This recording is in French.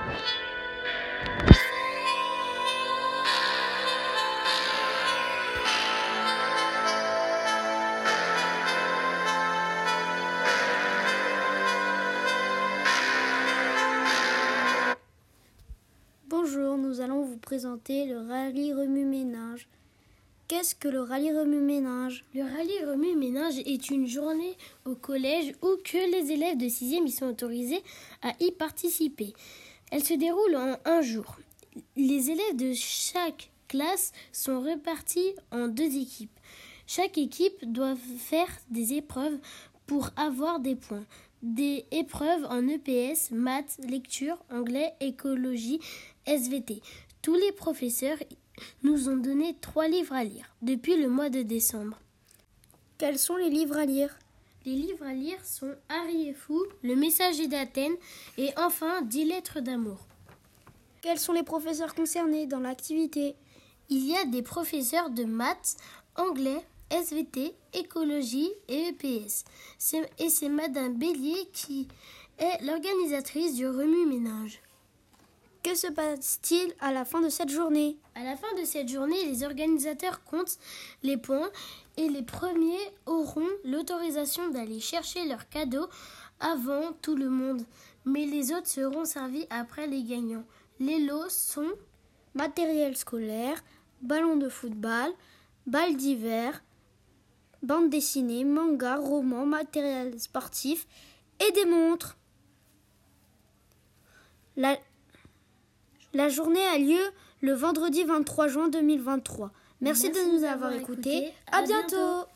Bonjour, nous allons vous présenter le rallye remue-ménage. Qu'est-ce que le rallye remue-ménage ? Le rallye remue-ménage est une journée au collège où que les élèves de 6e y sont autorisés à y participer. Elle se déroule en un jour. Les élèves de chaque classe sont répartis en 2 équipes. Chaque équipe doit faire des épreuves pour avoir des points. Des épreuves en EPS, maths, lecture, anglais, écologie, SVT. Tous les professeurs nous ont donné 3 livres à lire depuis le mois de décembre. Quels sont les livres à lire ? Les livres à lire sont Harry et Fou, Le Messager d'Athènes et enfin 10 lettres d'amour. Quels sont les professeurs concernés dans l'activité ? Il y a des professeurs de maths, anglais, SVT, écologie et EPS. C'est Madame Bélier qui est l'organisatrice du remue-ménage. Que se passe-t-il à la fin de cette journée ? À la fin de cette journée, les organisateurs comptent les points et les premiers auront l'autorisation d'aller chercher leurs cadeaux avant tout le monde. Mais les autres seront servis après les gagnants. Les lots sont matériel scolaire, ballon de football, balles d'hiver, bande dessinée, manga, roman, matériel sportif et des montres. La journée a lieu le vendredi 23 juin 2023. Merci de nous avoir écoutés. À bientôt.